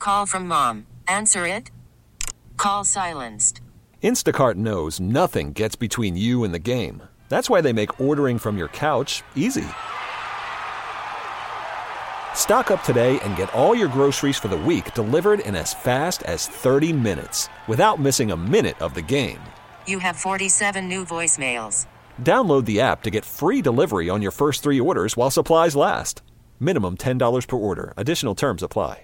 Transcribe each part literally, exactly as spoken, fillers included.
call from mom. Answer it. Call silenced. Instacart knows nothing gets between you and the game. That's why they make ordering from your couch easy. Stock up today and get all your groceries for the week delivered in as fast as thirty minutes without missing a minute of the game. You have forty-seven new voicemails. Download the app to get free delivery on your first three orders while supplies last. Minimum ten dollars per order. Additional terms apply.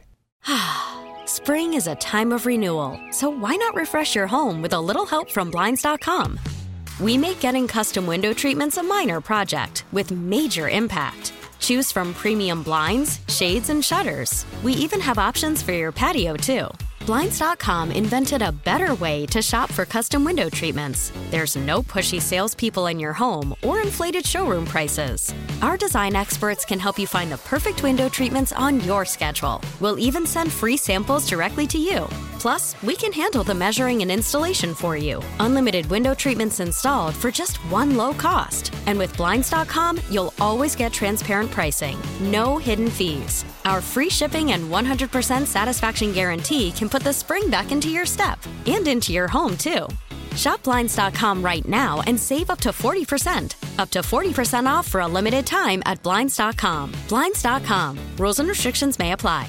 Spring is a time of renewal, so why not refresh your home with a little help from Blinds dot com? We make getting custom window treatments a minor project with major impact. Choose from premium blinds, shades, and shutters. We even have options for your patio, too. Blinds dot com invented a better way to shop for custom window treatments. There's no pushy salespeople in your home or inflated showroom prices. Our design experts can help you find the perfect window treatments on your schedule. We'll even send free samples directly to you. Plus, we can handle the measuring and installation for you. Unlimited window treatments installed for just one low cost. And with Blinds dot com, you'll always get transparent pricing. No hidden fees. Our free shipping and one hundred percent satisfaction guarantee can put the spring back into your step and into your home, too. Shop Blinds dot com right now and save up to forty percent. Up to forty percent off for a limited time at Blinds dot com. Blinds dot com. Rules and restrictions may apply.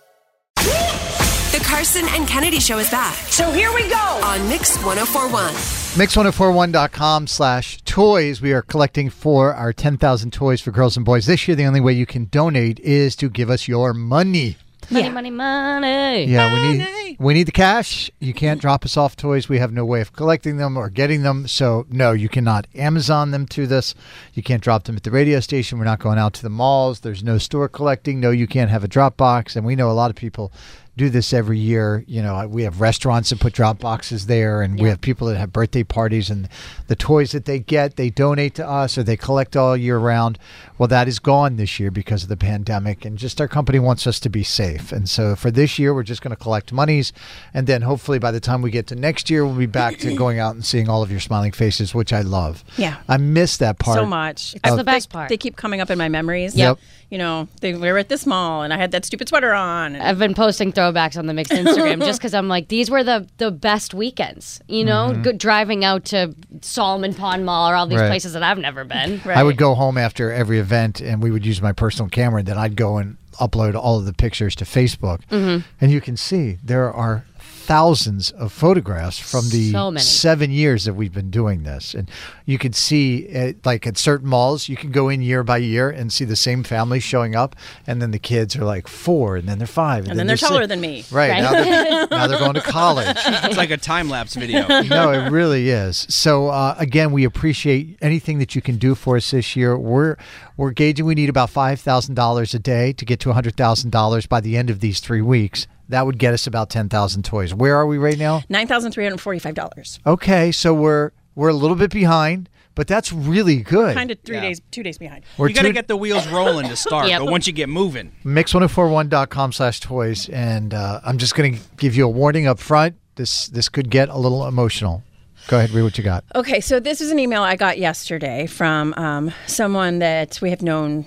The Carson and Kennedy Show is back. So here we go. On Mix ten forty-one. Mix ten forty-one dot com slash toys. We are collecting for our ten thousand toys for girls and boys. This year, the only way you can donate is to give us your money. Money, Yeah. money, money. Yeah, we need we need the cash. You can't drop us off toys. We have no way of collecting them or getting them. So, no, you cannot Amazon them to this. You can't drop them at the radio station. We're not going out to the malls. There's no store collecting. No, you can't have a drop box. And we know a lot of people do this every year. You know, we have restaurants that put drop boxes there, and we have people that have birthday parties, and the toys that they get, they donate to us or they collect all year round. Well, that is gone this year because of the pandemic, and just our company wants us to be safe. And so for this year, we're just going to collect monies, and then hopefully by the time we get to next year, we'll be back to going out and seeing all of your smiling faces, which I love. Yeah. I miss that part. So much. It's I- the best they, part. They keep coming up in my memories. Yep. You know, they we were at this mall and I had that stupid sweater on. And I've been posting throwbacks on the Mixed Instagram just because I'm like, these were the, the best weekends, you know, Mm-hmm. Go, driving out to Solomon Pond Mall or all these Right. places that I've never been. Right. I would go home after every event, and we would use my personal camera, and then I'd go and upload all of the pictures to Facebook. Mm-hmm. And you can see there are thousands of photographs from the So many. seven years that we've been doing this. And you could see, at, like at certain malls, you can go in year by year and see the same families showing up. And then the kids are like four, and then they're five. And, and then they're six. taller than me. Right. Right. Now, they're, now they're going to college. It's like a time-lapse video. No, it really is. So uh, again, we appreciate anything that you can do for us this year. We're we're gauging we need about five thousand dollars a day to get to one hundred thousand dollars by the end of these three weeks. That would get us about ten thousand toys. Where are we right now? nine thousand three hundred forty-five dollars. Okay, so we're we're a little bit behind, but that's really good. Kind of three Yeah. days, two days behind. We're You got to two- get the wheels rolling to start, Yep. but once you get moving. mix ten forty-one dot com slash toys, and uh, I'm just going to give you a warning up front. This this could get a little emotional. Go ahead, read what you got. Okay, so this is an email I got yesterday from um, someone that we have known,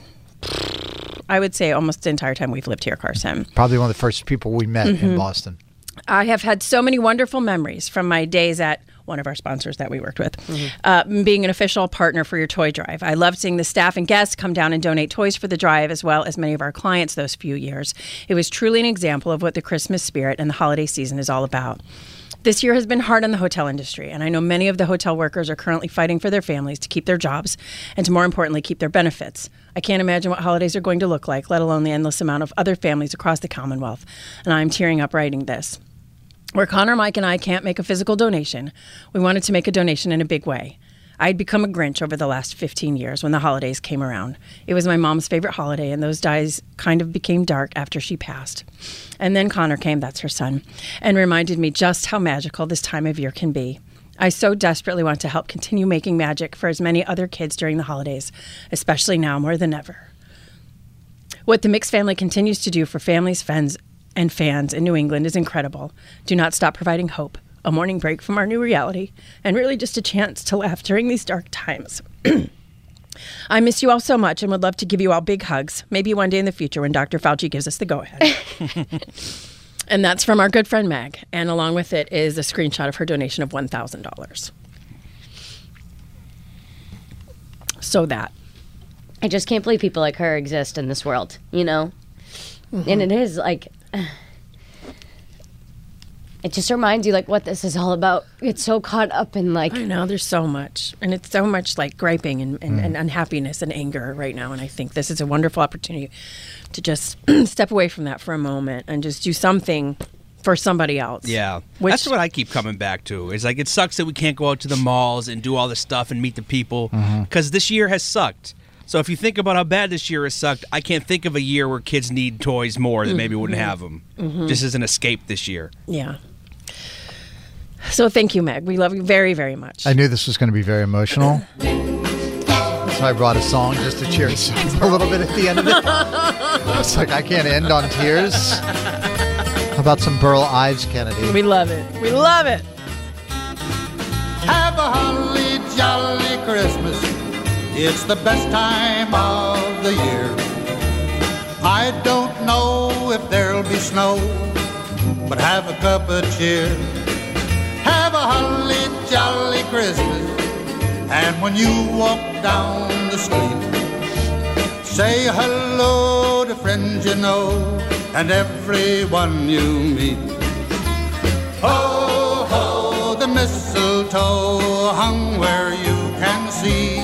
I would say, almost the entire time we've lived here, Carson. Probably one of the first people we met Mm-hmm. in Boston. I have had so many wonderful memories from my days at one of our sponsors that we worked with, uh, being an official partner for your toy drive. I loved seeing the staff and guests come down and donate toys for the drive, as well as many of our clients those few years. It was truly an example of what the Christmas spirit and the holiday season is all about. This year has been hard on the hotel industry, and I know many of the hotel workers are currently fighting for their families to keep their jobs and to, more importantly, keep their benefits. I can't imagine what holidays are going to look like, let alone the endless amount of other families across the Commonwealth, and I'm tearing up writing this. Where Connor, Mike, and I can't make a physical donation, we wanted to make a donation in a big way. I'd become a Grinch over the last fifteen years when the holidays came around. It was my mom's favorite holiday, and those days kind of became dark after she passed. And then Connor came, that's her son, and reminded me just how magical this time of year can be. I so desperately want to help continue making magic for as many other kids during the holidays, especially now more than ever. What the Mix family continues to do for families, friends, and fans in New England is incredible. Do not stop providing hope, a morning break from our new reality, and really just a chance to laugh during these dark times. I miss you all so much and would love to give you all big hugs, maybe one day in the future when Doctor Fauci gives us the go-ahead. And that's from our good friend Meg. And along with it is a screenshot of her donation of one thousand dollars. So that. I just can't believe people like her exist in this world, you know? Mm-hmm. And it is like, it just reminds you like what this is all about. It's so caught up in like. I know, there's so much. And it's so much like griping and, and, mm. and unhappiness and anger right now. And I think this is a wonderful opportunity to just step away from that for a moment and just do something for somebody else. Yeah. Which, That's what I keep coming back to. It's like it sucks that we can't go out to the malls and do all this stuff and meet the people because mm-hmm. this year has sucked. So if you think about how bad this year has sucked, I can't think of a year where kids need toys more that mm-hmm. maybe wouldn't have them. Mm-hmm. Just as an escape this year. Yeah. So thank you, Meg. We love you very, very much. I knew this was going to be very emotional. So I brought a song just to cheer us up a little bit at the end of it. It's like I can't end on tears. How about some Burl Ives, Kennedy? We love it. We love it. Have a holly jolly Christmas. It's the best time of the year. I don't know if there'll be snow, but have a cup of cheer. Have a holly jolly Christmas. And when you walk down the street, say hello to friends you know and everyone you meet. Ho, ho, the mistletoe hung where you can see.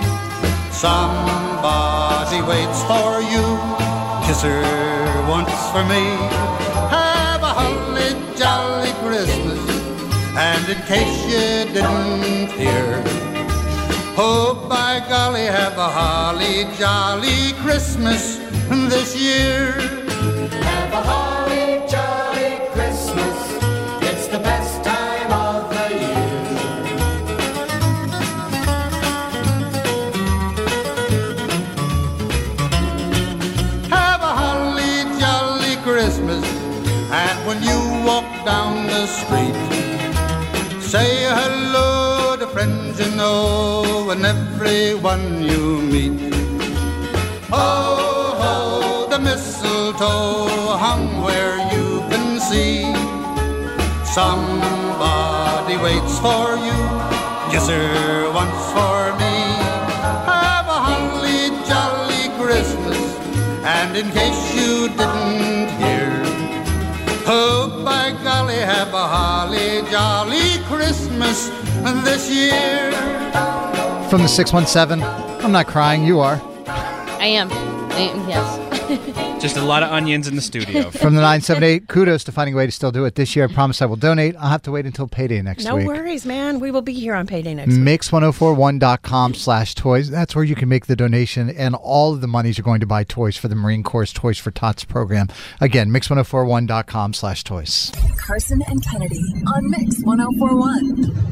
Somebody waits for you, kiss her once for me. Have a holly jolly Christmas, and in case you didn't hear, oh, by golly, have a holly jolly Christmas this year. Have a holly jolly Christmas. It's the best time of the year. Have a holly jolly Christmas. And when you walk down the street, say hello to friends you know and everyone you meet. Oh, ho, the mistletoe hung where you can see. Somebody waits for you, kiss her once for me. Have a holly jolly Christmas, and in case you didn't hear, oh, by golly, have a holly jolly Christmas this year. From the six one seven, I'm not crying, you are. I am. I am, yes. Just a lot of onions in the studio. From the nine seven eight, kudos to finding a way to still do it. This year, I promise I will donate. I'll have to wait until payday next no week. No worries, man. We will be here on payday next week. mix ten forty-one dot com slash toys. That's where you can make the donation, and all of the monies are going to buy toys for the Marine Corps Toys for Tots program. Again, mix ten forty-one dot com slash toys. Carson and Kennedy on Mix ten forty-one.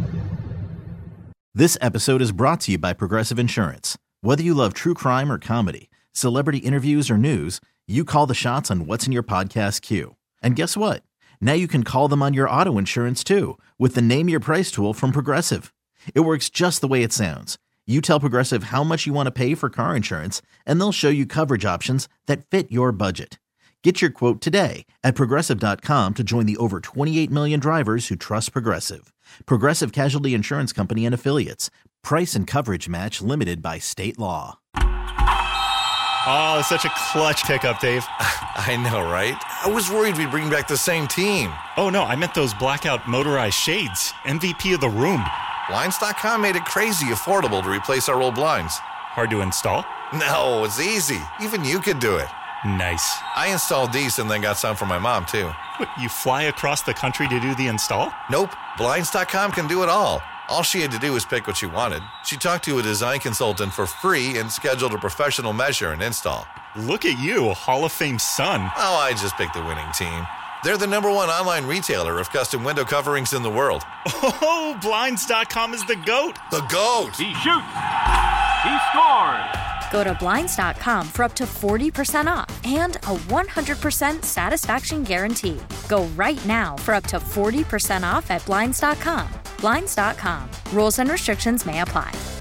This episode is brought to you by Progressive Insurance. Whether you love true crime or comedy, celebrity interviews or news, you call the shots on what's in your podcast queue. And guess what? Now you can call them on your auto insurance too with the Name Your Price tool from Progressive. It works just the way it sounds. You tell Progressive how much you want to pay for car insurance, and they'll show you coverage options that fit your budget. Get your quote today at Progressive dot com to join the over twenty-eight million drivers who trust Progressive. Progressive Casualty Insurance Company and Affiliates. Price and coverage match limited by state law. Oh, such a clutch pickup, Dave. I know, right? I was worried we'd bring back the same team. Oh, no, I meant those blackout motorized shades. M V P of the room. Blinds dot com made it crazy affordable to replace our old blinds. Hard to install? No, it's easy. Even you could do it. Nice. I installed these and then got some for my mom, too. What, you fly across the country to do the install? Nope. Blinds dot com can do it all. All she had to do was pick what she wanted. She talked to a design consultant for free and scheduled a professional measure and install. Look at you, a Hall of Fame son. Oh, I just picked the winning team. They're the number one online retailer of custom window coverings in the world. Oh, Blinds dot com is the GOAT. The GOAT. He shoots. He scores. Go to Blinds dot com for up to forty percent off and a one hundred percent satisfaction guarantee. Go right now for up to forty percent off at Blinds dot com. Blinds dot com. Rules and restrictions may apply.